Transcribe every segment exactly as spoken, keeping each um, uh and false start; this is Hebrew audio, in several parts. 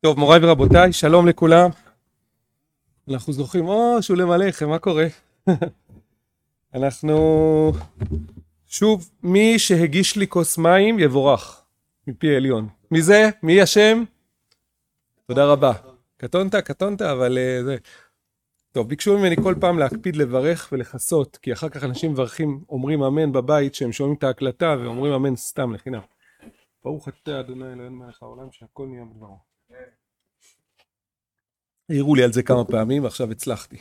טוב, מוריי ורבותיי, שלום לכולם. אנחנו זוכרים, או, שולם עליכם, מה קורה? אנחנו, שוב, מי שהגיש לי כוס מים יבורך, מפי עליון. מי זה? מי השם? תודה רבה. קטונת, קטונת, אבל uh, זה... טוב, ביקשו ממני כל פעם להקפיד לברך ולחסות, כי אחר כך אנשים מברכים, אומרים אמן בבית, שהם שומעים את ההקלטה, ואומרים אמן סתם לחינם. ברוך אתה אדוני אלוהינו מלך העולם, שהכל נהיה בדברו. העירו לי על זה כמה פעמים, עכשיו הצלחתי.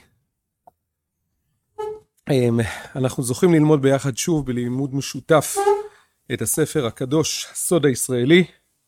אנחנו זוכים ללמוד ביחד שוב בלימוד משותף את הספר הקדוש, הסוד הישראלי,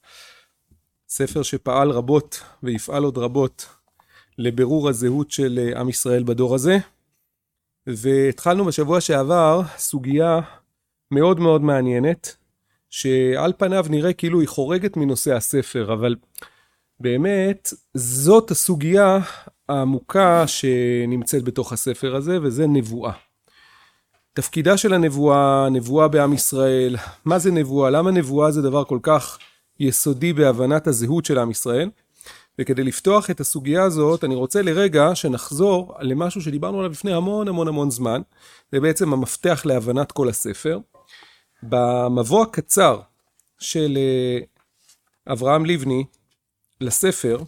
ספר שפעל רבות ויפעל עוד רבות לבירור הזהות של עם ישראל בדור הזה. והתחלנו בשבוע שעבר סוגיה מאוד מאוד מעניינת, שעל פניו נראה כאילו היא חורגת מנושא הספר, אבל באמת זאת הסוגיה העמוקה שנמצאת בתוך הספר הזה, וזה נבואה. תפקידה של הנבואה, נבואה בעם ישראל, מה זה נבואה? למה נבואה זה דבר כל כך יסודי בהבנת הזהות של עם ישראל? וכדי לפתוח את הסוגיה הזאת, אני רוצה לרגע שנחזור למשהו שדיברנו עליו לפני המון המון המון זמן, זה בעצם המפתח להבנת כל הספר. במבוא הקצר של אברהם לבני לספר,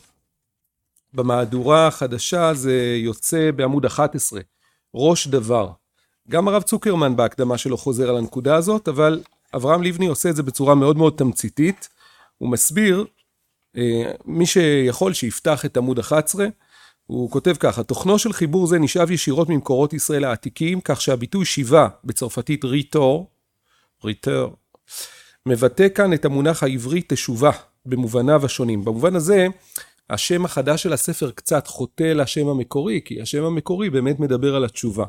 במהדורה החדשה זה יוצא בעמוד אחת עשרה, ראש דבר. גם הרב צוקרמן בהקדמה שלו חוזר על הנקודה הזאת, אבל אברהם לבני עושה את זה בצורה מאוד מאוד תמציתית. הוא מסביר, מי שיכול שיפתח את עמוד אחת עשרה, הוא כותב ככה: תוכנו של חיבור זה נשאב ישירות ממקורות ישראל העתיקים, כך שהביטוי שיבה בצרפתית ריטור, ריטור, מבטא כאן את המונח העברי תשובה במובניו השונים. במובן הזה, השם החדש של הספר קצת חוטא לשם המקורי, כי השם המקורי באמת מדבר על התשובה.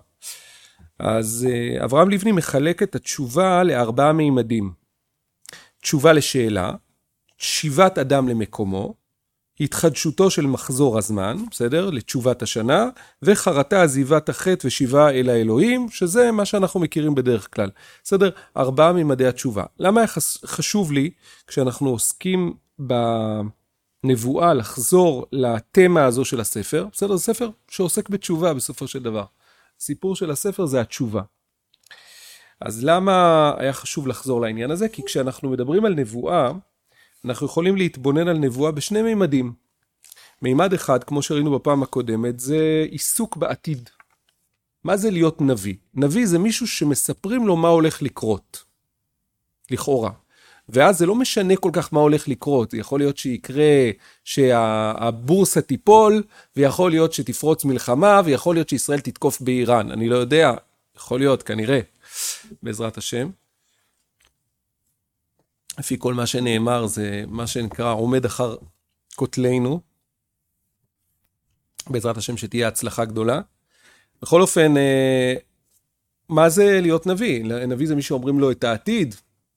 אז אברהם לבני מחלק את התשובה לארבעה מימדים. תשובה לשאלה, שיבת אדם למקומו, התחדשותו של מחזור הזמן, בסדר? לתשובת השנה, וחרטה עזיבת החטא ושיבה אל האלוהים, שזה מה שאנחנו מכירים בדרך כלל. בסדר? ארבעה מימדי התשובה. למה חשוב לי, כשאנחנו עוסקים בנבואה, לחזור לתמה הזו של הספר? בסדר? זה ספר שעוסק בתשובה בסופו של דבר. הסיפור של הספר זה התשובה. אז למה היה חשוב לחזור לעניין הזה? כי כשאנחנו מדברים על נבואה, אנחנו יכולים להתבונן על נבואה בשני מימדים. מימד אחד, כמו שראינו בפעם הקודמת, זה עיסוק בעתיד. מה זה להיות נביא? נביא זה מישהו שמספרים לו מה הולך לקרות. לכאורה. ואז זה לא משנה כל כך מה הולך לקרות. יכול להיות שיקרה שהבורסה תיפול, ויכול להיות שתפרוץ מלחמה, ויכול להיות שישראל תתקוף באיראן. אני לא יודע, יכול להיות, כנראה, בעזרת השם. לפי כל מה שנאמר, זה מה שנקרא עומד אחר כותלנו. בעזרת השם שתהיה הצלחה גדולה. בכל אופן, מה זה להיות נביא? נביא זה מי שאומרים לו את העתיד.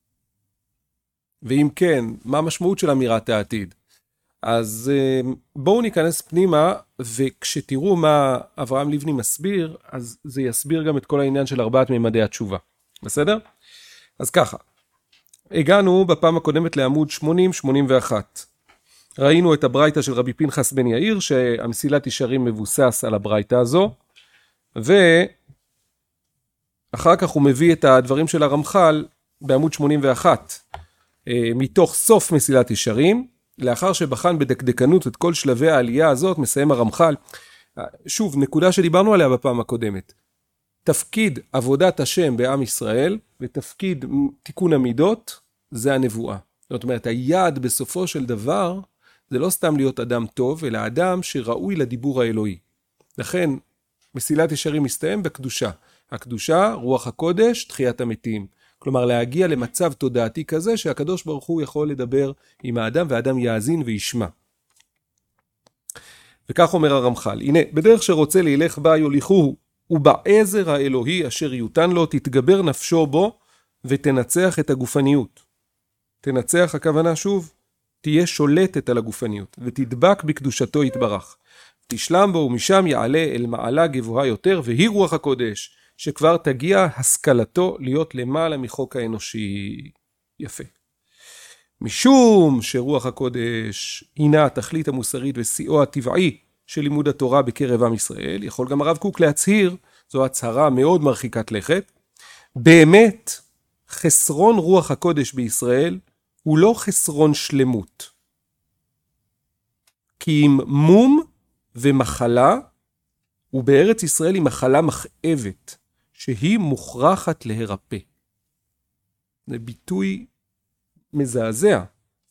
ואם כן, מה המשמעות של אמירת העתיד? אז בואו ניכנס פנימה, וכשתראו מה אברהם לבני מסביר, אז זה יסביר גם את כל העניין של ארבעת מימדי התשובה. בסדר? אז ככה. הגענו בפעם הקודמת לעמוד שמונים שמונים ואחת. ראינו את הברייתא של רבי פנחס בן יאיר, שהמסילת ישרים מבוסס על הברייתא הזו, ואחר כך הוא מביא את הדברים של הרמח"ל בעמוד שמונים ואחת, מתוך סוף מסילת ישרים, לאחר שבחן בדקדקנות את כל שלבי העלייה הזאת, מסיים הרמח"ל. שוב, נקודה שדיברנו עליה בפעם הקודמת. תפקיד עבודת השם בעם ישראל, ותפקיד תיקון המידות, זה הנבואה. זאת אומרת, היעד בסופו של דבר, זה לא סתם להיות אדם טוב, אלא אדם שראוי לדיבור האלוהי. לכן, מסילת ישרים מסתיים בקדושה. הקדושה, רוח הקודש, תחיית המתים. כלומר, להגיע למצב תודעתי כזה, שהקדוש ברוך הוא יכול לדבר עם האדם, והאדם יאזין וישמע. וכך אומר הרמח"ל, הנה, בדרך שרוצה להילך בה יוליכוהו, ובעזר האלוהי אשר יותן לו תתגבר נפשו בו ותנצח את הגופניות. תנצח הכוונה שוב, תהיה שולטת על הגופניות ותדבק בקדושתו יתברך. תשלם בו ומשם יעלה אל מעלה גבוהה יותר, והיא רוח הקודש שכבר תגיע השכלתו להיות למעלה מחוק האנושי. יפה. משום שרוח הקודש הינה התכלית המוסרית ושיאו הטבעי של לימוד התורה בקרב עם ישראל, יכול גם הרב קוק להצהיר, זו הצהרה מאוד מרחיקת לכת, באמת חסרון רוח הקודש בישראל הוא לא חסרון שלמות. כי אם מום ומחלה, ובארץ ישראל היא מחלה מכאבת, שהיא מוכרחת להירפא. זה ביטוי מזעזע.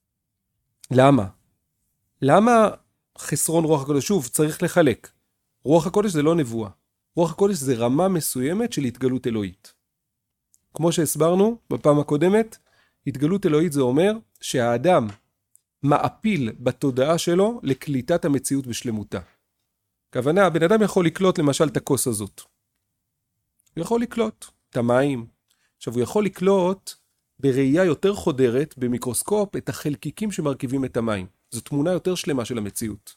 למה? למה חסרון רוח הקודש? שוב, צריך לחלק. רוח הקודש זה לא נבואה. רוח הקודש זה רמה מסוימת של התגלות אלוהית. כמו שהסברנו בפעם הקודמת, התגלות אלוהית זה אומר שהאדם מעפיל בתודעה שלו לקליטת המציאות בשלמותה. כוונה, הבן אדם יכול לקלוט למשל את הכוס הזאת. הוא יכול לקלוט את המים. עכשיו, הוא יכול לקלוט בראייה יותר חודרת, במיקרוסקופ, את החלקיקים שמרכיבים את המים. זו תמונה יותר שלמה של המציאות.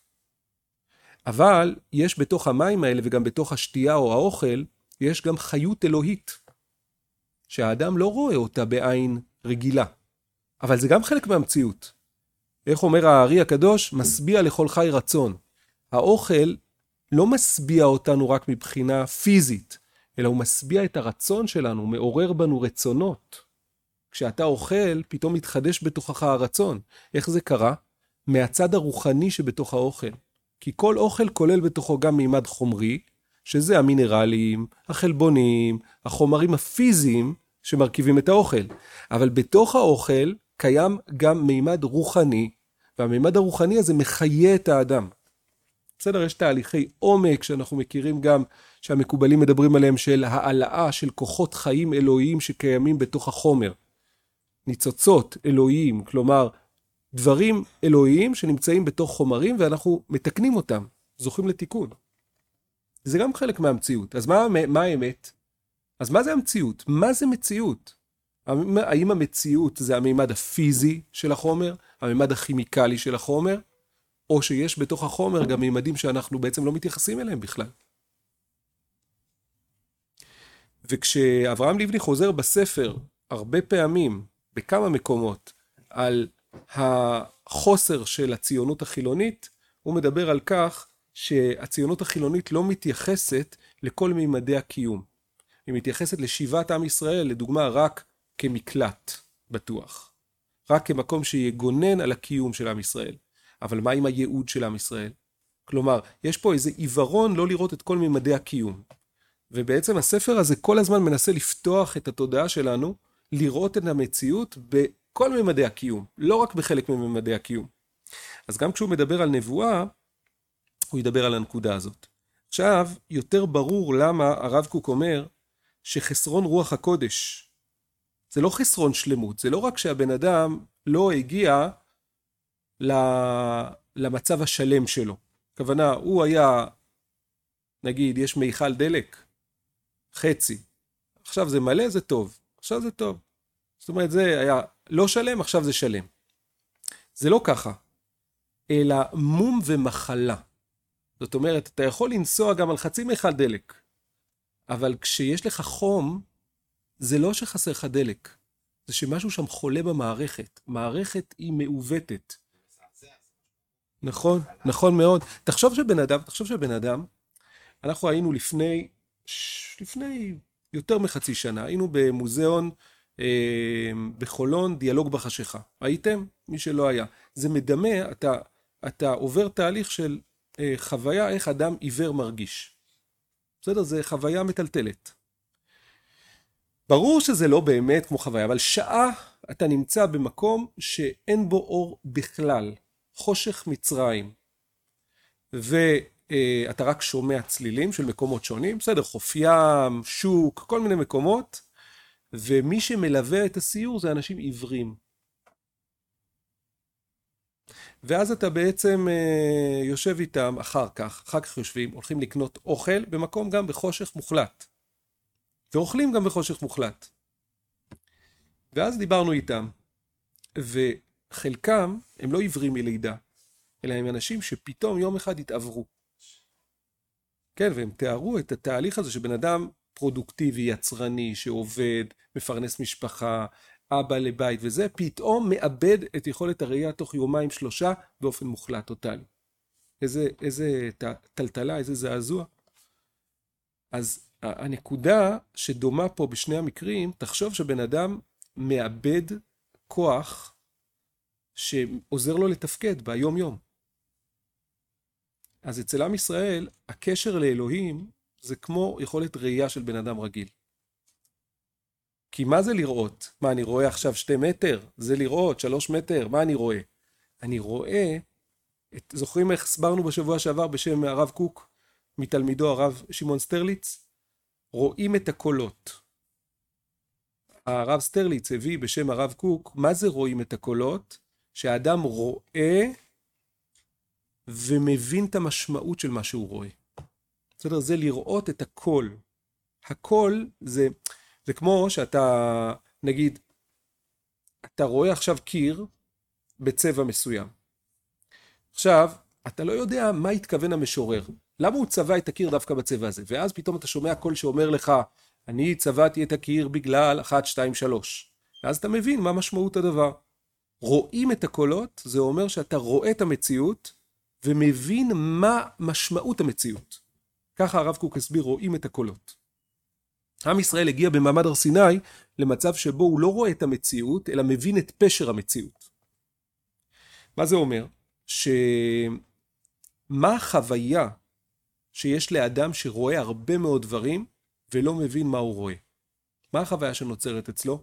אבל יש בתוך המים האלה וגם בתוך השתייה או האוכל, יש גם חיות אלוהית, שהאדם לא רואה אותה בעין רגילה. אבל זה גם חלק מהמציאות. איך אומר הארי הקדוש? משביע לכל חי רצון. האוכל לא משביע אותנו רק מבחינה פיזית, אלא הוא משביע את הרצון שלנו, הוא מעורר בנו רצונות. כשאתה אוכל, פתאום מתחדש בתוכך הרצון. איך זה קרה? מהצד הרוחני שבתוך האוכל. כי כל אוכל כולל בתוכו גם מימד חומרי, שזה המינרלים, החלבונים, החומרים הפיזיים שמרכיבים את האוכל. אבל בתוך האוכל קיים גם מימד רוחני, והמימד הרוחני הזה מחיה את האדם. בסדר, יש תהליכי עומק שאנחנו מכירים גם, שהמקובלים מדברים עליהם, של העלאה של כוחות חיים אלוהיים שקיימים בתוך החומר. ניצוצות אלוהיים, כלומר, דברים אלוהיים שנמצאים בתוך חומרים ואנחנו מתקנים אותם, זוכים לתיקון. זה גם חלק מהמציאות. אז מה, מה האמת? אז מה זה המציאות? מה זה מציאות? האם המציאות זה המימד הפיזי של החומר, המימד הכימיקלי של החומר, או שיש בתוך החומר גם מימדים שאנחנו בעצם לא מתייחסים אליהם בכלל? וכשאברהם לבני חוזר בספר הרבה פעמים, בכמה מקומות, על החוסר של הציונות החילונית, הוא מדבר על כך שהציונות החילונית לא מתייחסת לכל מימדי הקיום. היא מתייחסת לשיבת עם ישראל, לדוגמה, רק כמקלט בטוח. רק כמקום שיגונן על הקיום של עם ישראל. אבל מה עם הייעוד של עם ישראל? כלומר, יש פה איזה עיוורון לא לראות את כל מימדי הקיום. ובעצם הספר הזה כל הזמן מנסה לפתוח את התודעה שלנו, לראות את המציאות בכל מימדי הקיום, לא רק בחלק ממימדי הקיום. אז גם כשהוא מדבר על נבואה, הוא ידבר על הנקודה הזאת. עכשיו, יותר ברור למה הרב קוק אומר שחסרון רוח הקודש, זה לא חסרון שלמות, זה לא רק שהבן אדם לא הגיע למצב השלם שלו. הכוונה, הוא היה, נגיד, יש מיכל דלק, חצי. עכשיו זה מלא, זה טוב. עכשיו זה טוב. זאת אומרת, זה היה לא שלם, עכשיו זה שלם. זה לא ככה, אלא מום ומחלה. זאת אומרת, אתה יכול לנסוע גם על חצי מיכל דלק, אבל כשיש לך חום, זה לא שחסר לך דלק. זה שמשהו שם חולה במערכת. מערכת היא מעוותת. נכון, נכון מאוד. תחשוב שבן אדם, תחשוב שבן אדם, אנחנו היינו לפני, לפני יותר מחצי שנה, היינו במוזיאון אה, בחולון, דיאלוג בחשיכה. הייתם? מי שלא היה. זה מדמה, אתה, אתה עובר תהליך של אה, חוויה איך אדם עיוור מרגיש. בסדר? זה חוויה מטלטלת. ברור שזה לא באמת כמו חוויה, אבל שעה אתה נמצא במקום שאין בו אור בכלל. חושך מצרים, ואתה רק שומע צלילים של מקומות שונים, בסדר, חוף ים, שוק, כל מיני מקומות, ומי שמלווה את הסיור זה אנשים עיוורים. ואז אתה בעצם יושב איתם אחר כך, אחר כך יושבים, הולכים לקנות אוכל במקום גם בחושך מוחלט, ואוכלים גם בחושך מוחלט. ואז דיברנו איתם, ו... חלקם הם לא עיוורים מלידה, אלא הם אנשים שפתאום יום אחד התעברו. כן, והם תיארו את התהליך הזה שבן אדם פרודוקטיבי, יצרני, שעובד, מפרנס משפחה, אבא לבית וזה, פתאום מאבד את יכולת הראייה תוך יומיים שלושה באופן מוחלט, טוטלי. איזה, איזה טלטלה, איזה זעזוע. אז הנקודה שדומה פה בשני המקרים, תחשוב שבן אדם מאבד כוח שעוזר לו לתפקד ביום יום. אז אצל עם ישראל, הקשר לאלוהים זה כמו יכולת ראייה של בן אדם רגיל. כי מה זה לראות? מה, אני רואה עכשיו שתי מטר? זה לראות, שלוש מטר? מה אני רואה? אני רואה, את, זוכרים איך הסברנו בשבוע שעבר בשם הרב קוק, מתלמידו הרב שמעון סטרליץ? רואים את הקולות. הרב סטרליץ הביא בשם הרב קוק, מה זה רואים את הקולות? שהאדם רואה ומבין את המשמעות של מה שהוא רואה. בסדר, זה לראות את הקול. הקול זה, זה כמו שאתה, נגיד, אתה רואה עכשיו קיר בצבע מסוים. עכשיו, אתה לא יודע מה התכוון המשורר. למה הוא צבע את הקיר דווקא בצבע הזה? ואז פתאום אתה שומע קול שאומר לך, אני צבעתי את הקיר בגלל אחת, שתיים, שלוש. ואז אתה מבין מה משמעות הדבר. רואים את הקולות, זה אומר שאתה רואה את המציאות, ומבין מה משמעות המציאות. ככה הרב קוק הסביר, רואים את הקולות. עם ישראל הגיע במעמד הר סיני למצב שבו הוא לא רואה את המציאות, אלא מבין את פשר המציאות. מה זה אומר? שמה החוויה שיש לאדם שרואה הרבה מאוד דברים, ולא מבין מה הוא רואה? מה החוויה שנוצרת אצלו?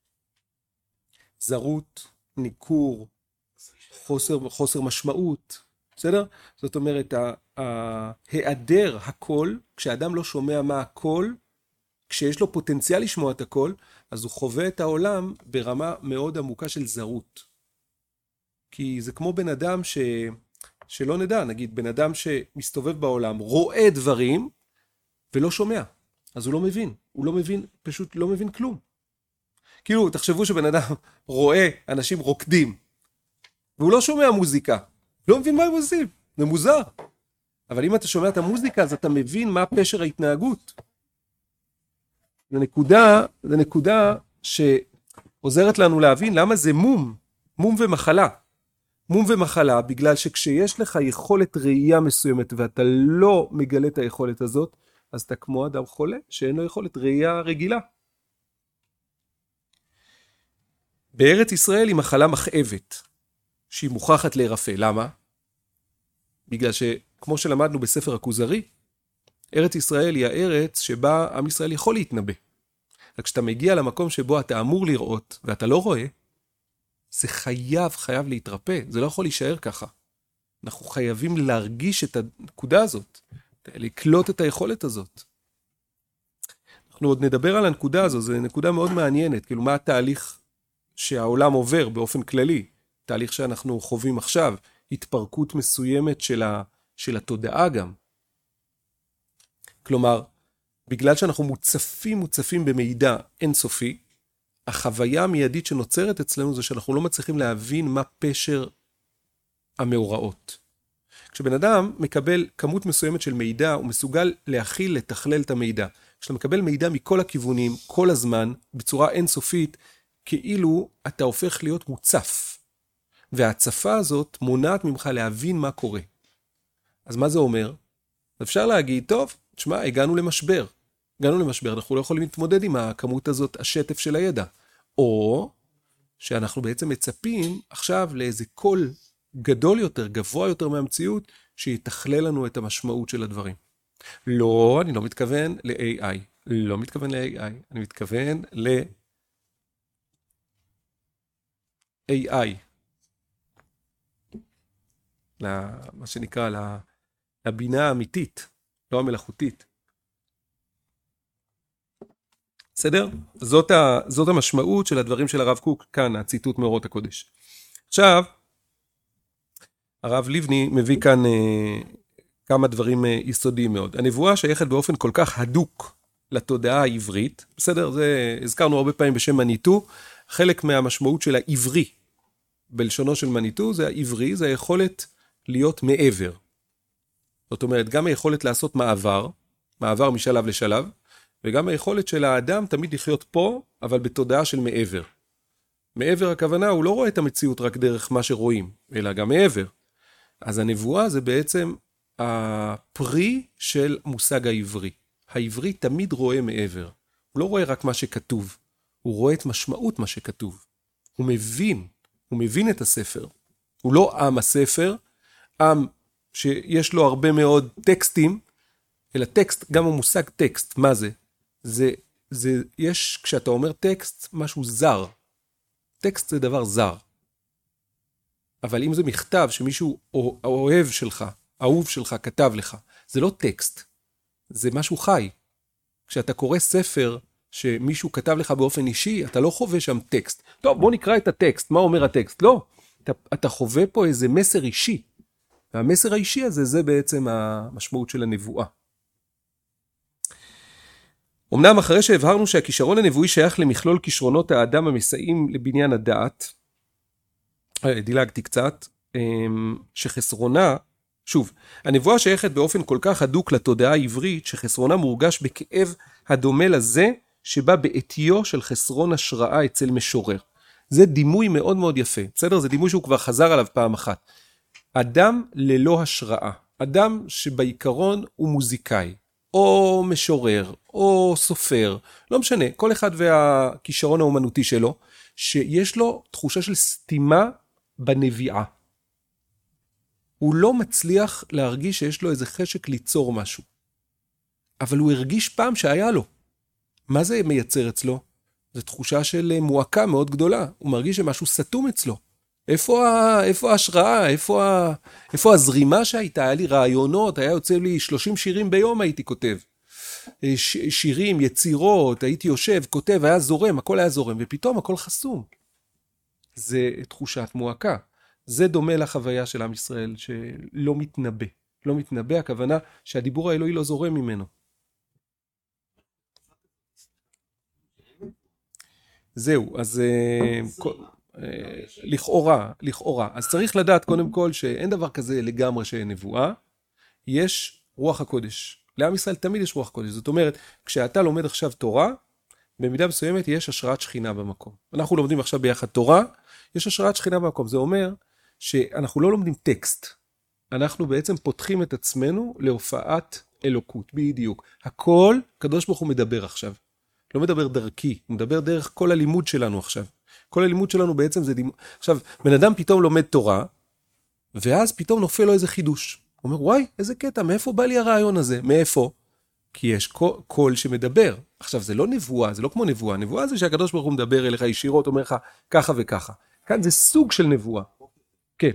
זרות, ניכור, חוסר, חוסר משמעות. בסדר? זאת אומרת, ההיעדר הקול, כשאדם לא שומע מה הקול, כשיש לו פוטנציאל לשמוע את הקול, אז הוא חווה את העולם ברמה מאוד עמוקה של זרות. כי זה כמו בן אדם ש... שלא נדע, נגיד, בן אדם שמסתובב בעולם, רואה דברים ולא שומע. אז הוא לא מבין. הוא לא מבין, פשוט לא מבין כלום. כאילו, תחשבו שבן אדם רואה אנשים רוקדים, והוא לא שומע מוזיקה. לא מבין מה הם עושים. זה מוזר. אבל אם אתה שומע את המוזיקה, אז אתה מבין מה פשר ההתנהגות. זה נקודה, זה נקודה שעוזרת לנו להבין למה זה מום, מום ומחלה. מום ומחלה, בגלל שכשיש לך יכולת ראייה מסוימת, ואתה לא מגלה את היכולת הזאת, אז אתה כמו אדם חולה, שאין לו יכולת ראייה רגילה. בארץ ישראל היא מחלה מכאבת, שהיא מוכרחת להירפא. למה? בגלל שכמו שלמדנו בספר הכוזרי, ארץ ישראל היא הארץ שבה עם ישראל יכול להתנבא. רק כשאתה מגיע למקום שבו אתה אמור לראות, ואתה לא רואה, זה חייב, חייב להתרפא. זה לא יכול להישאר ככה. אנחנו חייבים להרגיש את הנקודה הזאת, לקלוט את היכולת הזאת. אנחנו עוד נדבר על הנקודה הזו, זו נקודה מאוד מעניינת, כאילו מה התהליך שהעולם עובר באופן כללי, תהליך שאנחנו חווים עכשיו, התפרקות מסוימת של, ה, של התודעה גם. כלומר, בגלל שאנחנו מוצפים מוצפים במידע אינסופי, החוויה המיידית שנוצרת אצלנו זה שאנחנו לא מצליחים להבין מה פשר המאורעות. כשבן אדם מקבל כמות מסוימת של מידע, הוא מסוגל להכיל, לתכלל את המידע. כשאתה מקבל מידע מכל הכיוונים, כל הזמן, בצורה אינסופית, כאילו אתה הופך להיות מוצף. וההצפה הזאת מונעת ממך להבין מה קורה. אז מה זה אומר? אפשר להגיד, טוב, תשמע, הגענו למשבר. הגענו למשבר, אנחנו לא יכולים להתמודד עם הכמות הזאת, השטף של הידע. או שאנחנו בעצם מצפים עכשיו לאיזה קול גדול יותר, גבוה יותר מהמציאות, שיתכלל לנו את המשמעות של הדברים. לא, אני לא מתכוון ל-איי איי. לא מתכוון ל-איי איי. אני מתכוון ל-איי איי. מה שנקרא, לבינה האמיתית, לא המלאכותית. בסדר? זאת, ה, זאת המשמעות של הדברים של הרב קוק, כאן הציטוט מאורות הקודש. עכשיו, הרב לבני מביא כאן אה, כמה דברים אה, יסודיים מאוד. הנבואה שייכת באופן כל כך הדוק לתודעה העברית, בסדר? זה הזכרנו הרבה פעמים בשם מניטו, חלק מהמשמעות של העברי, בלשונו של מניטו, זה העברי, זה היכולת להיות מעבר. זאת אומרת, גם היכולת לעשות מעבר, מעבר משלב לשלב, וגם היכולת של האדם תמיד לחיות פה, אבל בתודעה של מעבר. מעבר הכוונה, הוא לא רואה את המציאות רק דרך מה שרואים, אלא גם מעבר. אז הנבואה זה בעצם הפרי של מושג העברי. העברי תמיד רואה מעבר. הוא לא רואה רק מה שכתוב, הוא רואה את משמעות מה שכתוב. הוא מבין, הוא מבין את הספר. הוא לא עם הספר, עם שיש לו הרבה מאוד טקסטים, אלא טקסט, גם המושג טקסט, מה זה? זה, זה, יש, כשאתה אומר טקסט, משהו זר. טקסט זה דבר זר. אבל אם זה מכתב שמישהו אוהב שלך, אהוב שלך, כתב לך, זה לא טקסט, זה משהו חי. כשאתה קורא ספר שמישהו כתב לך באופן אישי, אתה לא חווה שם טקסט. טוב, בוא נקרא את הטקסט, מה אומר הטקסט? לא, אתה, אתה חווה פה איזה מסר אישי. והמסר האישי הזה, זה בעצם המשמעות של הנבואה. אמנם אחרי שהבהרנו שהכישרון הנבואי שייך למכלול כישרונות האדם המסייעים לבניין הדעת, דילגתי קצת, שחסרונה, שוב, הנבואה שייכת באופן כל כך הדוק לתודעה העברית, שחסרונה מורגש בכאב הדומה לזה, שבא בעטיו של חסרון השראה אצל משורר. זה דימוי מאוד מאוד יפה, בסדר? זה דימוי שהוא כבר חזר עליו פעם אחת. אדם ללא השראה, אדם שבעיקרון הוא מוזיקאי, או משורר, או סופר, לא משנה, כל אחד והכישרון האומנותי שלו, שיש לו תחושה של סתימה בנביאה. הוא לא מצליח להרגיש שיש לו איזה חשק ליצור משהו. אבל הוא הרגיש פעם שהיה לו. מה זה מייצר אצלו? זו תחושה של מועקה מאוד גדולה. הוא מרגיש שמשהו סתום אצלו. איפה, ה... איפה ההשראה? איפה, ה... איפה הזרימה שהייתה? היה לי רעיונות, היה יוצא לי שלושים שירים ביום הייתי כותב. ש... שירים, יצירות, הייתי יושב, כותב, היה זורם, הכל היה זורם, ופתאום הכל חסום. זה תחושת מועקה. זה דומה לחוויה של עם ישראל, שלא מתנבא. לא מתנבא, הכוונה שהדיבור האלוהי לא זורם ממנו. זהו, אז לכאורה, לכאורה. אז צריך לדעת קודם כל שאין דבר כזה לגמרי שאין נבואה. יש רוח הקודש. לעם ישראל תמיד יש רוח קודש. זאת אומרת, כשאתה לומד עכשיו תורה, במידה מסוימת יש השראת שכינה במקום. אנחנו לומדים עכשיו ביחד תורה, יש השראת שכינה במקום. זה אומר שאנחנו לא לומדים טקסט. אנחנו בעצם פותחים את עצמנו להופעת אלוקות, בדיוק. הכל, קדוש ברוך הוא מדבר עכשיו. לא מדבר דרכי, הוא מדבר דרך כל הלימוד שלנו עכשיו. כל הלימוד שלנו בעצם זה לימוד. עכשיו, בן אדם פתאום לומד תורה, ואז פתאום נופל לו איזה חידוש. הוא אומר, וואי, איזה קטע, מאיפה בא לי הרעיון הזה? מאיפה? כי יש קול שמדבר. עכשיו, זה לא נבואה, זה לא כמו נבואה. נבואה זה שהקדוש ברוך הוא מדבר אליך ישירות, אומר לך ככה וככה. כאן זה סוג של נבואה. כן.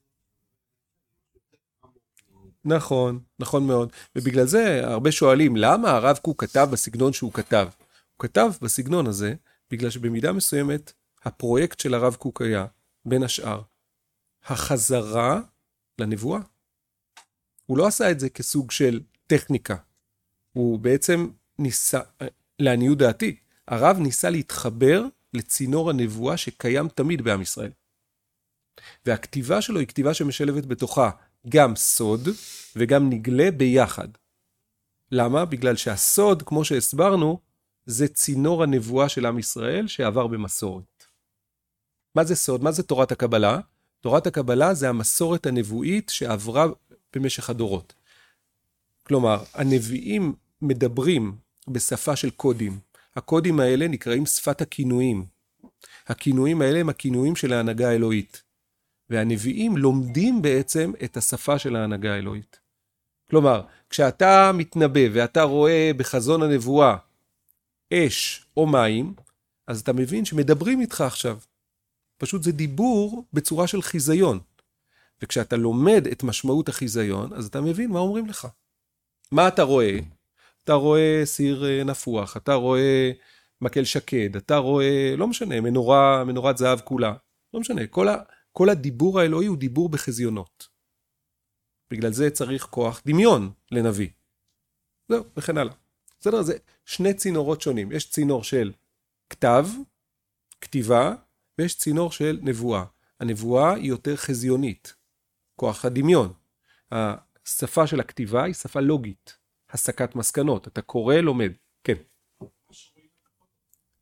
נכון, נכון מאוד. ובגלל זה הרבה שואלים, למה הרב קוק כתב בסגנון שהוא כתב? הוא כתב בסגנון הזה, בגלל שבמידה מסוימת, הפרויקט של הרב קוק היה, בין השאר, החזרה לנבואה. הוא לא עשה את זה כסוג של טכניקה. הוא בעצם ניסה, לעניות דעתי, הרב ניסה להתחבר לצינור הנבואה שקיים תמיד בעם ישראל. והכתיבה שלו היא כתיבה שמשלבת בתוכה גם סוד וגם נגלה ביחד. למה? בגלל שהסוד, כמו שהסברנו, זה צינור הנבואה של עם ישראל שעבר במסורת. מה זה סוד? מה זה תורת הקבלה? תורת הקבלה זה המסורת הנבואית שעברה במשך הדורות. כלומר, הנביאים מדברים בשפה של קודים. הקודים האלה נקראים שפת הכינויים. הכינויים האלה הם הכינויים של ההנהגה האלוהית. והנביאים לומדים בעצם את השפה של ההנהגה האלוהית. כלומר, כשאתה מתנבא ואתה רואה בחזון הנבואה אש או מים, אז אתה מבין שמדברים איתך עכשיו. פשוט זה דיבור בצורה של חיזיון. וכשאתה לומד את משמעות החיזיון, אז אתה מבין מה אומרים לך. מה אתה רואה? אתה רואה סיר נפוח, אתה רואה מקל שקד, אתה רואה, לא משנה, מנורה, מנורת זהב כולה. לא משנה, כל, ה, כל הדיבור האלוהי הוא דיבור בחזיונות. בגלל זה צריך כוח דמיון לנביא. זהו, וכן הלאה. בסדר, זה שני צינורות שונים. יש צינור של כתב, כתיבה, ויש צינור של נבואה. הנבואה היא יותר חזיונית. כוח הדמיון. השפה של הכתיבה היא שפה לוגית. הסקת מסקנות. אתה קורא, לומד. כן.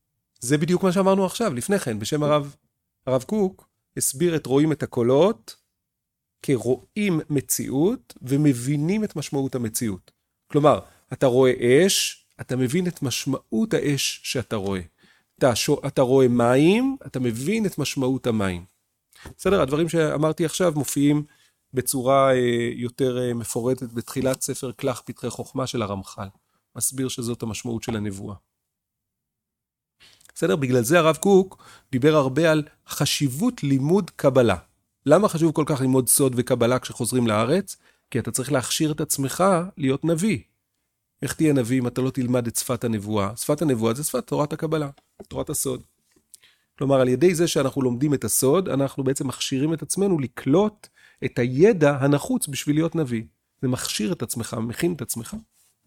זה בדיוק מה שאמרנו עכשיו, לפני כן, בשם הרב, הרב קוק, הסביר את רואים את הקולות, כרואים מציאות, ומבינים את משמעות המציאות. כלומר, אתה רואה אש, אתה מבין את משמעות האש שאתה רואה. אתה, שו, אתה רואה מים, אתה מבין את משמעות המים. בסדר, הדברים שאמרתי עכשיו מופיעים בצורה אה, יותר אה, מפורטת בתחילת ספר כלך פתחי חוכמה של הרמח"ל. מסביר שזאת המשמעות של הנבואה. בסדר, בגלל זה הרב קוק דיבר הרבה על חשיבות לימוד קבלה. למה חשוב כל כך ללמוד סוד וקבלה כשחוזרים לארץ? כי אתה צריך להכשיר את עצמך להיות נביא. איך תהיה נביא אם אתה לא תלמד את שפת הנבואה? שפת הנבואה זה שפת תורת הקבלה, תורת הסוד. כלומר, על ידי זה שאנחנו לומדים את הסוד, אנחנו בעצם מכשירים את עצמנו לקלוט את הידע הנחוץ בשביל להיות נביא. זה מכשיר את עצמך, מכין את עצמך.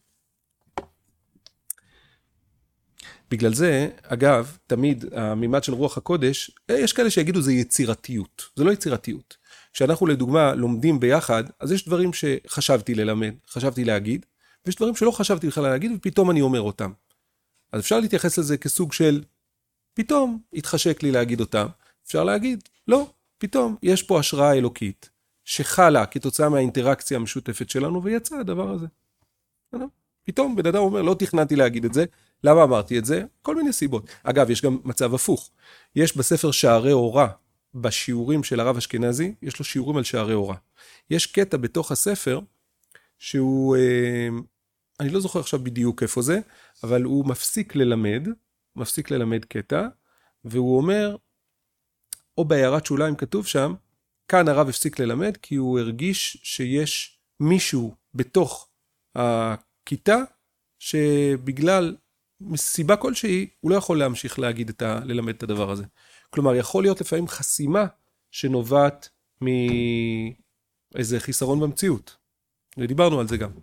בגלל זה, אגב, תמיד המימד של רוח הקודש, יש כאלה שיגידו זה יצירתיות. זה לא יצירתיות. כשאנחנו לדוגמה לומדים ביחד, אז יש דברים שחשבתי ללמד, חשבתי להגיד, ויש דברים שלא חשבתי בכלל להגיד, ופתאום אני אומר אותם. אז אפשר להתייחס לזה כסוג של, פתאום התחשק לי להגיד אותם. אפשר להגיד, לא, פתאום יש פה השראה אלוקית, שחלה כתוצאה מהאינטראקציה המשותפת שלנו, ויצא הדבר הזה. פתאום בן אדם אומר, לא תכננתי להגיד את זה, למה אמרתי את זה? כל מיני סיבות. אגב, יש גם מצב הפוך. יש בספר שערי אורה, בשיעורים של הרב אשכנזי, יש לו שיעורים על שערי אורה. יש קטע בתוך הספר, שהוא, אני לא זוכר עכשיו בדיוק איפה זה, אבל הוא מפסיק ללמד, מפסיק ללמד קטע, והוא אומר, או בהערת שוליים כתוב שם, כאן הרב הפסיק ללמד, כי הוא הרגיש שיש מישהו בתוך הכיתה, שבגלל מסיבה כלשהי, הוא לא יכול להמשיך להגיד את ה, ללמד את הדבר הזה. כלומר, יכול להיות לפעמים חסימה שנובעת מאיזה חיסרון במציאות. ודיברנו על זה גם.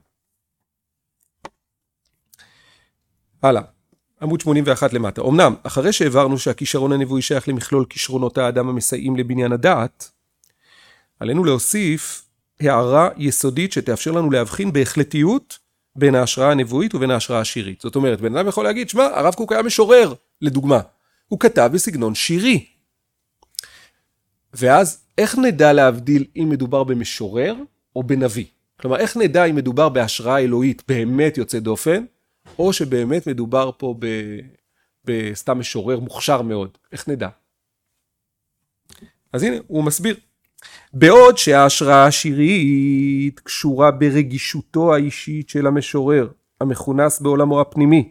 הלאה, עמוד שמונים ואחת למטה. אמנם, אחרי שהעברנו שהכישרון הנבואי שייך למכלול כישרונות האדם המסייעים לבניין הדעת, עלינו להוסיף הערה יסודית שתאפשר לנו להבחין בהחלטיות בין ההשראה הנבואית ובין ההשראה השירית. זאת אומרת, בן אדם יכול להגיד, שמה, הרב קוק היה משורר, לדוגמה. הוא כתב בסגנון שירי. ואז, איך נדע להבדיל אם מדובר במשורר או בנביא? כלומר, איך נדע אם מדובר בהשראה אלוהית באמת יוצא דופן, או שבאמת מדובר פה ב... בסתם משורר מוכשר מאוד? איך נדע? אז הנה, הוא מסביר. בעוד שההשראה השירית קשורה ברגישותו האישית של המשורר, המכונס בעולמו הפנימי.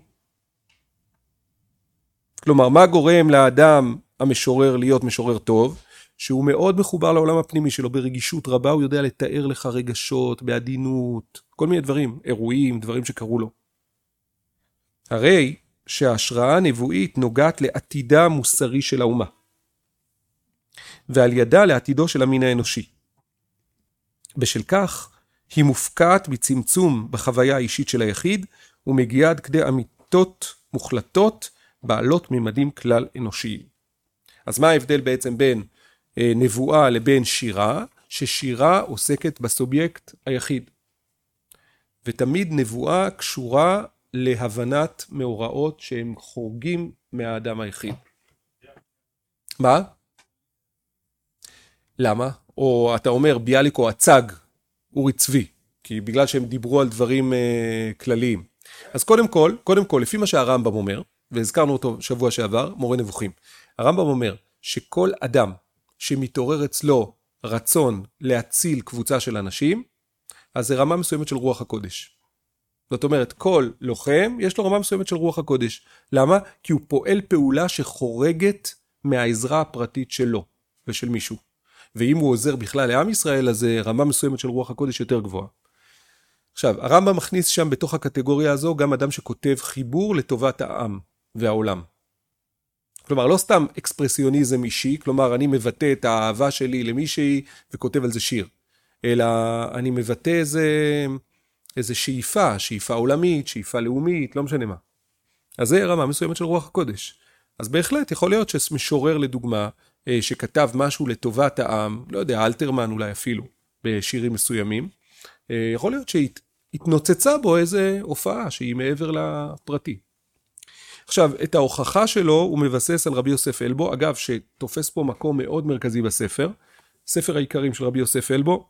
כלומר, מה גורם לאדם המשורר להיות משורר טוב? שהוא מאוד מחובר לעולם הפנימי שלו ברגישות רבה, הוא יודע לתאר לך רגשות, בעדינות, כל מיני דברים, אירועים, דברים שקרו לו. הרי שההשראה הנבואית נוגעת לעתידה המוסרי של האומה. ועל ידה לעתידו של המין האנושי. בשל כך, היא מופקעת בצמצום בחוויה האישית של היחיד, ומגיעה עד כדי אמיתות מוחלטות, בעלות ממדים כלל אנושיים. אז מה ההבדל בעצם בין אה, נבואה לבין שירה? ששירה עוסקת בסובייקט היחיד. ותמיד נבואה קשורה להבנת מאורעות שהם חורגים מהאדם היחיד. מה? למה? או אתה אומר ביאליק או הצג, אורי צבי, כי בגלל שהם דיברו על דברים אה, כלליים. אז קודם כל, קודם כל, לפי מה שהרמב"ם אומר, והזכרנו אותו שבוע שעבר, מורה נבוכים, הרמב"ם אומר שכל אדם שמתעורר אצלו רצון להציל קבוצה של אנשים, אז זה רמה מסוימת של רוח הקודש. זאת אומרת, כל לוחם יש לו רמה מסוימת של רוח הקודש. למה? כי הוא פועל פעולה שחורגת מהעזרה הפרטית שלו ושל מישהו. ואם הוא עוזר בכלל לעם ישראל, אז זה רמה מסוימת של רוח הקודש יותר גבוהה. עכשיו, הרמב"ם מכניס שם בתוך הקטגוריה הזו גם אדם שכותב חיבור לטובת העם והעולם. כלומר, לא סתם אקספרסיוניזם אישי, כלומר, אני מבטא את האהבה שלי למישהי וכותב על זה שיר, אלא אני מבטא איזה, איזה שאיפה, שאיפה עולמית, שאיפה לאומית, לא משנה מה. אז זה רמה מסוימת של רוח הקודש. אז בהחלט יכול להיות שמשורר לדוגמה, שכתב משהו לטובת העם, לא יודע, אלתרמן אולי אפילו, בשירים מסוימים, יכול להיות שהתנוצצה בו איזה הופעה שהיא מעבר לפרטי. עכשיו, את ההוכחה שלו הוא מבסס על רבי יוסף אלבו, אגב, שתופס פה מקום מאוד מרכזי בספר, ספר העיקרים של רבי יוסף אלבו,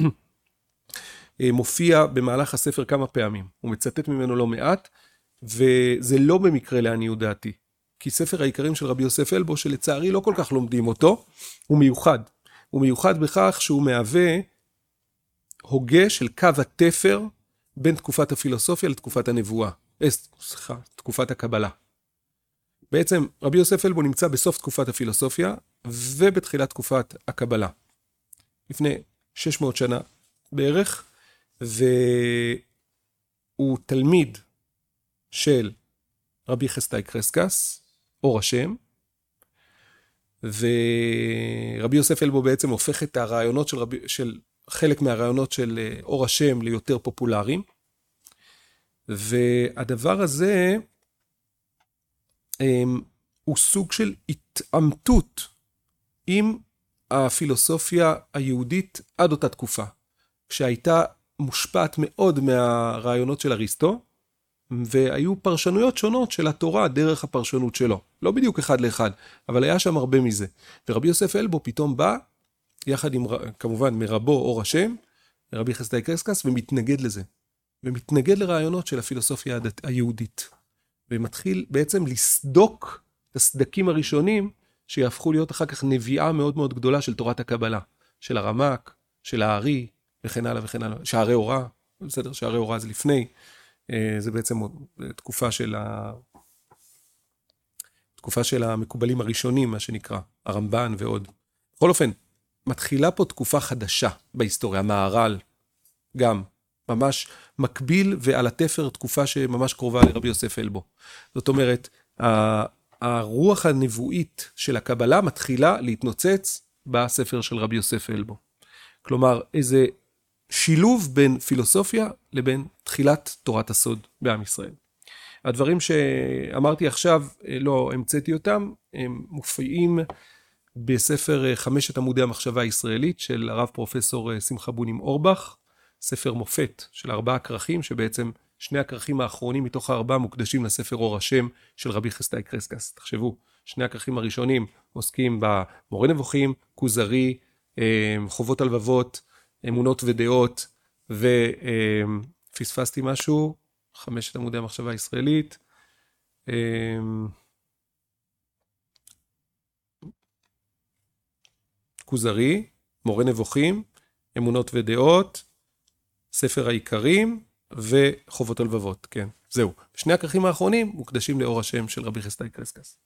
מופיע במהלך הספר כמה פעמים, הוא מצטט ממנו לא מעט, וזה לא במקרה לעניות דעתי, כי ספר העיקרים של רבי יוסף אלבו, שלצערי לא כל כך לומדים אותו, הוא מיוחד. הוא מיוחד בכך שהוא מהווה הוגה של קו התפר בין תקופת הפילוסופיה לתקופת הנבואה. אה, סליחה, תקופת הקבלה. בעצם רבי יוסף אלבו נמצא בסוף תקופת הפילוסופיה ובתחילת תקופת הקבלה. לפני שש מאות שנה בערך, והוא תלמיד של רבי חסדאי קרסקס, אור השם, ורבי יוסף אלבו בעצם הופך את הרעיונות של, רבי, של חלק מהרעיונות של אור השם ליותר פופולריים, והדבר הזה הוא סוג של התעמתות עם הפילוסופיה היהודית עד אותה תקופה, שהייתה מושפעת מאוד מהרעיונות של אריסטו, והיו פרשנויות שונות של התורה דרך הפרשנות שלו. לא בדיוק אחד לאחד, אבל היה שם הרבה מזה. ורבי יוסף אלבו פתאום בא, יחד עם, כמובן, מרבו אור השם, רבי חסדאי קרסקס, ומתנגד לזה. ומתנגד לרעיונות של הפילוסופיה היהודית. ומתחיל בעצם לסדוק את הסדקים הראשונים, שיהפכו להיות אחר כך נביאה מאוד מאוד גדולה של תורת הקבלה. של הרמק, של הארי, וכן הלאה וכן הלאה. שערי אורה, בסדר, שערי אורה זה לפני, זה בעצם תקופה של ה... תקופה של המקובלים הראשונים, מה שנקרא, הרמב"ן ועוד. בכל אופן, מתחילה פה תקופה חדשה בהיסטוריה, המהר"ל, גם ממש מקביל ועל התפר תקופה שממש קרובה לרבי יוסף אלבו. זאת אומרת, הרוח הנבואית של הקבלה מתחילה להתנוצץ בספר של רבי יוסף אלבו. כלומר, איזה שילוב בין פילוסופיה לבין תחילת תורת הסוד בעם ישראל. הדברים שאמרתי עכשיו, לא המצאתי אותם, הם מופיעים בספר חמשת עמודי המחשבה הישראלית של הרב פרופסור שמחה בונים אורבך, ספר מופת של ארבעה כרכים, שבעצם שני הכרכים האחרונים מתוך הארבעה מוקדשים לספר אור השם של רבי חסדאי קרסקס. תחשבו, שני הכרכים הראשונים עוסקים במורה נבוכים, כוזרי, חובות הלבבות, אמונות ודעות, ופספסתי משהו, חמשת עמודי המחשבה הישראלית, כוזרי, מורה נבוכים, אמונות ודעות, ספר העיקרים, וחובות הלבבות, כן, זהו. שני הכרכים האחרונים מוקדשים לאור השם של רבי חסדאי קרסקס.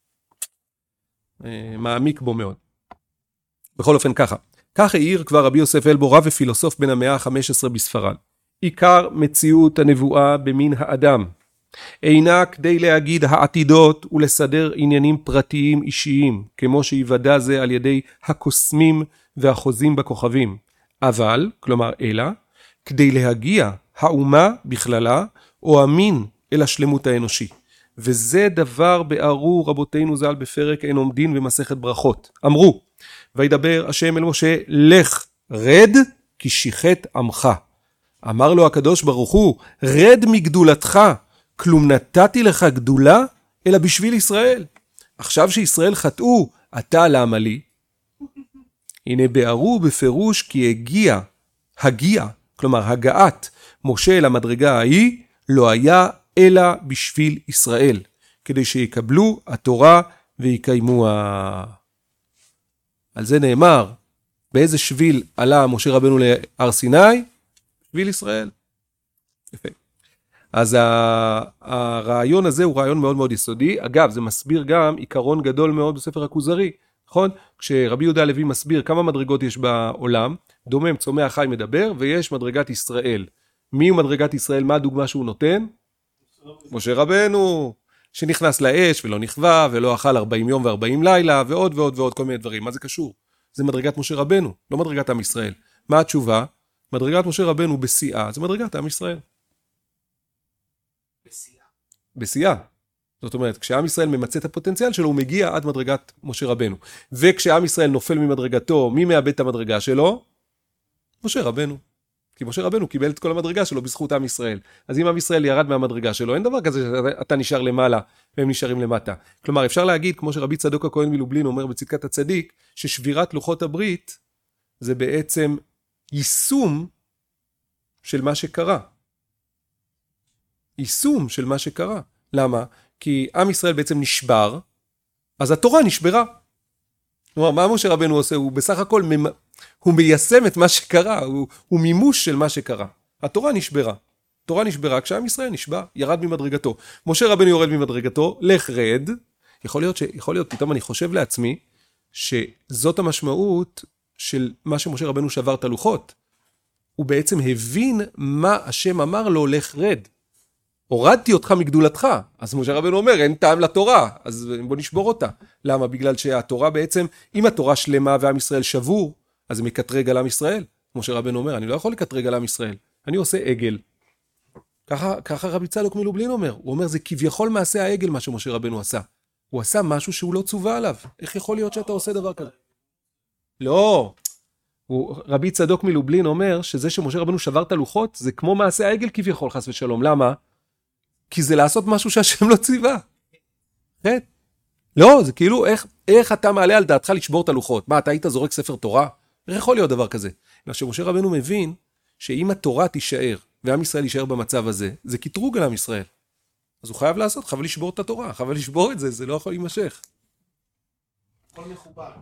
מעמיק בו מאוד. בכל אופן ככה. כך העיר כבר רבי יוסף אלבו, רב ופילוסוף בן המאה ה-חמש עשרה בספרד. עיקר מציאות הנבואה במין האדם. אינה כדי להגיד העתידות ולסדר עניינים פרטיים אישיים, כמו שיוודע זה על ידי הקוסמים והחוזים בכוכבים. אבל, כלומר אלא, כדי להגיע האומה בכללה, או המין אל השלמות האנושי. וזה דבר בארו רבותינו ז"ל בפרק אין עומדין במסכת ברכות. אמרו, וידבר השם אל משה, לך רד כי שיחת עמך. אמר לו הקדוש ברוך הוא, רד מגדולתך, כלום נתתי לך גדולה, אלא בשביל ישראל. עכשיו שישראל חטאו, אתה למה לי? הנה בארו בפירוש כי הגיע, הגיע, כלומר הגעת משה אל המדרגה ההיא, לא היה אלא בשביל ישראל, כדי שיקבלו התורה ויקיימו ה... על זה נאמר, באיזה שביל עלה משה רבנו להר סיני? שביל ישראל. יפה. אז הרעיון הזה הוא רעיון מאוד מאוד יסודי. אגב, זה מסביר גם עיקרון גדול מאוד בספר הכוזרי. נכון? כשרבי יהודה הלוי מסביר כמה מדרגות יש בעולם, דומם, צומח, חי, מדבר, ויש מדרגת ישראל. מי הוא מדרגת ישראל? מה הדוגמה שהוא נותן? משה רבנו, שנכנס לאש ולא נכווה, ולא אכל ארבעים יום ו-ארבעים לילה, ועוד ועוד ועוד כל מיני דברים. מה זה קשור? זה מדרגת משה רבנו, לא מדרגת עם ישראל. מה התשובה? מדרגת משה רבנו בשיאה, זה מדרגת עם ישראל. בשיאה. בשיאה. זאת אומרת, כשעם ישראל ממצא את הפוטנציאל שלו, הוא מגיע עד מדרגת משה רבנו. וכשעם ישראל נופל ממדרגתו, מי מאבד את המדרגה שלו? משה רבנו. כי משה רבנו קיבל את כל המדרגה שלו בזכות עם ישראל. אז אם עם ישראל ירד מהמדרגה שלו, אין דבר כזה שאתה נשאר למעלה והם נשארים למטה. כלומר, אפשר להגיד, כמו שרבי צדוק הכהן מלובלין אומר בצדקת הצדיק, ששבירת לוחות הברית זה בעצם יישום של מה שקרה. יישום של מה שקרה. למה? כי עם ישראל בעצם נשבר, אז התורה נשברה. כלומר, מה משה רבנו עושה? הוא בסך הכל, הוא מיישם את מה שקרה, הוא, הוא מימוש של מה שקרה. התורה נשברה. התורה נשברה כשעם ישראל נשבע, ירד ממדרגתו. משה רבנו יורד ממדרגתו, לך רד. יכול להיות, ש, יכול להיות, פתאום אני חושב לעצמי, שזאת המשמעות של מה שמשה רבנו שבר את הלוחות. הוא בעצם הבין מה השם אמר לו, לך רד. הורדתי אותך מגדולתך. אז משה רבנו אומר, אין טעם לתורה, אז בוא נשבור אותה. למה? בגלל שהתורה בעצם, אם התורה שלמה ועם ישראל שבור, אז זה מקטרג על עם ישראל. משה רבנו אומר, אני לא יכול לקטרג על עם ישראל. אני עושה עגל. ככה, ככה רבי צדוק מלובלין אומר. הוא אומר, זה כביכול מעשה העגל מה שמשה רבנו עשה. הוא עשה משהו שהוא לא צווה עליו. איך יכול להיות שאתה עושה דבר כזה? לא. הוא, רבי צדוק מלובלין אומר, שזה שמשה רבנו שבר את הלוחות, זה כמו מעשה העגל כביכול, חס ושלום. למה? כי זה לעשות משהו שהשם לא ציווה. כן? לא, זה כאילו, איך, איך אתה מעלה על דעתך לשבור את הלוחות? מה, אתה היית זורק ספר תורה? איך יכול להיות דבר כזה? אלא שמשה רבנו מבין, שאם התורה תישאר, ועם ישראל יישאר במצב הזה, זה קטרוג על עם ישראל. אז הוא חייב לעשות, חייב לשבור את התורה, חייב לשבור את זה, זה לא יכול להימשך. הכל מחובר.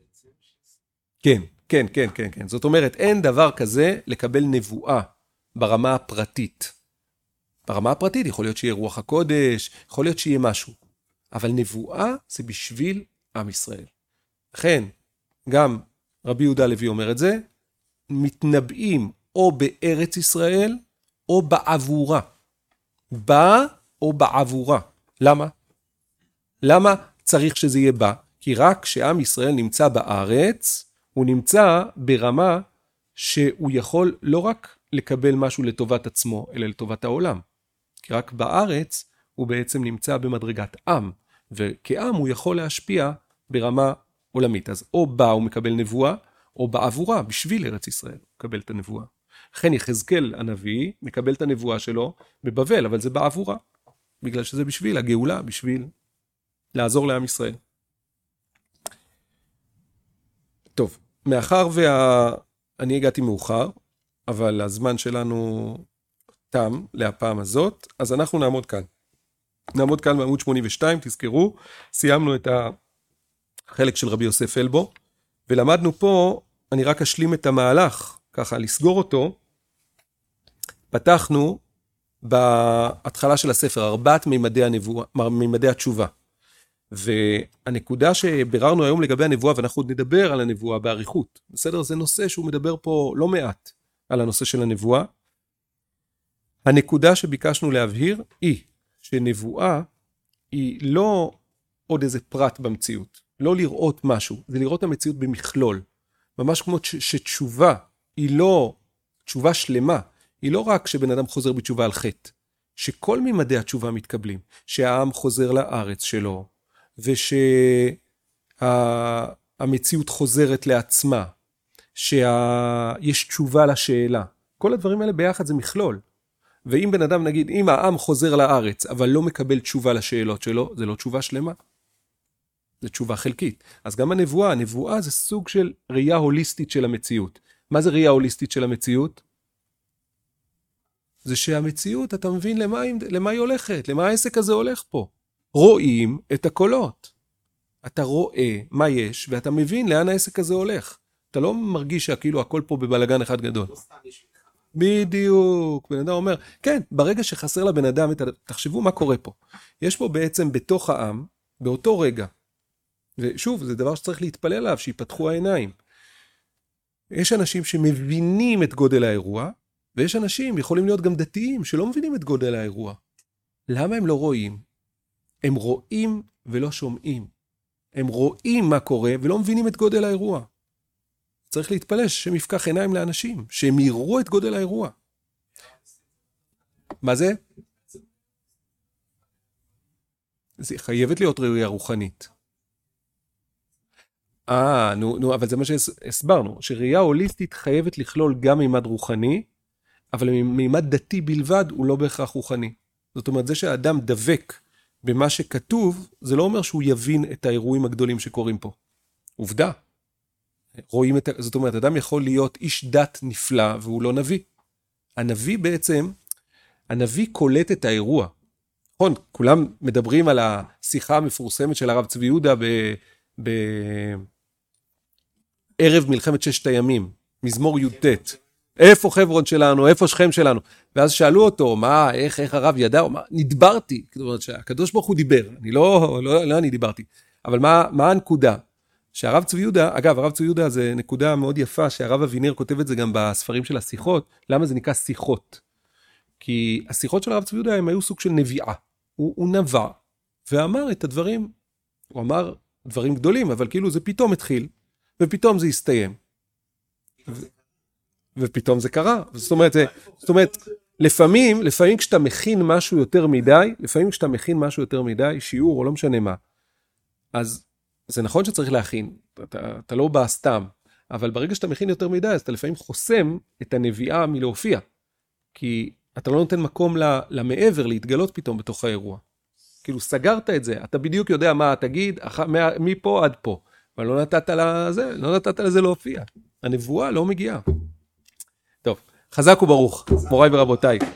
כן, כן, כן, כן, כן. זאת אומרת, אין דבר כזה לקבל נבואה ברמה הפרטית. ברמה הפרטית יכול להיות שיהיה רוח הקודש, יכול להיות שיהיה משהו. אבל נבואה זה בשביל עם ישראל. לכן, גם רבי יהודה הלוי אומר את זה, מתנבאים או בארץ ישראל, או בעבורה. בא או בעבורה. למה? למה צריך שזה יהיה בא? כי רק כשעם ישראל נמצא בארץ, הוא נמצא ברמה שהוא יכול לא רק לקבל משהו לטובת עצמו, אלא לטובת העולם. כי רק בארץ הוא בעצם נמצא במדרגת עם, וכעם הוא יכול להשפיע ברמה עולמית. אז או בא הוא מקבל נבואה, או בעבורה, בשביל ארץ ישראל, הוא מקבל את הנבואה. לכן יחזקאל הנביא מקבל את הנבואה שלו בבבל, אבל זה בעבורה, בגלל שזה בשביל הגאולה, בשביל לעזור לעם ישראל. טוב, מאחר ואני הגעתי מאוחר, אבל הזמן שלנו תם להפעם הזאת, אז אנחנו נעמוד כאן. נעמוד כאן בעמוד שמונים ושתיים, תזכרו, סיימנו את החלק של רבי יוסף אלבו, ולמדנו פה, אני רק אשלים את המהלך, ככה לסגור אותו, פתחנו בהתחלה של הספר, ארבעת מימדי הנבואה, מימדי התשובה. והנקודה שבררנו היום לגבי הנבואה, ואנחנו עוד נדבר על הנבואה בעריכות, בסדר? זה נושא שהוא מדבר פה לא מעט על הנושא של הנבואה. הנקודה שביקשנו להבהיר היא שנבואה היא לא עוד איזה פרט במציאות, לא לראות משהו, זה לראות המציאות במכלול. ממש כמו שתשובה היא לא, תשובה שלמה, היא לא רק שבן אדם חוזר בתשובה על חטא, שכל מימדי התשובה מתקבלים, שהעם חוזר לארץ שלו, ושהמציאות חוזרת לעצמה, שיש תשובה לשאלה. כל הדברים האלה ביחד זה מכלול. ואם בן אדם נגיד, אם העם חוזר לארץ, אבל לא מקבל תשובה לשאלות שלו, זה לא תשובה שלמה. זה תשובה חלקית. אז גם הנבואה, הנבואה זה סוג של ראייה הוליסטית של המציאות. מה זה ראייה הוליסטית של המציאות? זה שהמציאות, אתה מבין למה, למה היא הולכת, למה העסק הזה הולך פה. רואים את הקולות. אתה רואה מה יש, ואתה מבין לאן העסק הזה הולך. אתה לא מרגיש שכאילו הכל פה בבלגן אחד גדול. בדיוק. בן אדם אומר, כן, ברגע שחסר לבן אדם, תחשבו מה קורה פה. יש פה בעצם בתוך העם, באותו רגע, ושוב, זה דבר שצריך להתפלל עליו, שיפתחו העיניים. יש אנשים שמבינים את גודל האירוע, ויש אנשים, יכולים להיות גם דתיים, שלא מבינים את גודל האירוע. למה הם לא רואים? הם רואים ולא שומעים. הם רואים מה קורה ולא מבינים את גודל האירוע. צריך להתפלל שהם יפקח עיניים לאנשים, שהם יראו את גודל האירוע. מה זה? זה חייבת להיות ראייה רוחנית. אה, נו, נו, אבל זה מה שהסברנו, שראייה הוליסטית חייבת לכלול גם מימד רוחני, אבל ממימד דתי בלבד הוא לא בהכרח רוחני. זאת אומרת, זה שהאדם דבק במה שכתוב, זה לא אומר שהוא יבין את האירועים הגדולים שקורים פה. עובדה. רואים את, זאת אומרת, אדם יכול להיות איש דת נפלא, והוא לא נביא. הנביא בעצם, הנביא קולט את האירוע. נכון, כולם מדברים על השיחה המפורסמת של הרב צבי יהודה בערב מלחמת ששת הימים, מזמור י"ט. איפה חברון שלנו, איפה שכם שלנו? ואז שאלו אותו, מה, איך, איך הרב ידע? מה, נדברתי. זאת אומרת, שהקדוש ברוך הוא דיבר. אני לא, לא, לא אני דיברתי. אבל מה, מה הנקודה? שהרב צבי יהודה, אגב, הרב צבי יהודה זה נקודה מאוד יפה, שהרב אבינר כותב את זה גם בספרים של השיחות. למה זה נקרא שיחות? כי השיחות של הרב צבי יהודה הם היו סוג של נביאה. הוא, הוא נבא, ואמר את הדברים, הוא אמר דברים גדולים, אבל כאילו זה פתאום התחיל, ופתאום זה הסתיים. ו... ופתאום זה קרה. זאת אומרת, זה, זאת אומרת, לפעמים, לפעמים כשאתה מכין משהו יותר מדי, לפעמים כשאתה מכין משהו יותר מדי, שיעור או לא משנה מה, אז זה נכון שצריך להכין, אתה, אתה לא בא סתם, אבל ברגע שאתה מכין יותר מדי, אז אתה לפעמים חוסם את הנביאה מלהופיע, כי אתה לא נותן מקום למעבר, להתגלות פתאום בתוך האירוע. כאילו סגרת את זה, אתה בדיוק יודע מה תגיד, מפה עד פה, אבל לא נתת לזה, לא נתת לזה להופיע. הנבואה לא מגיעה. טוב, חזק וברוך, מוריי ורבותיי.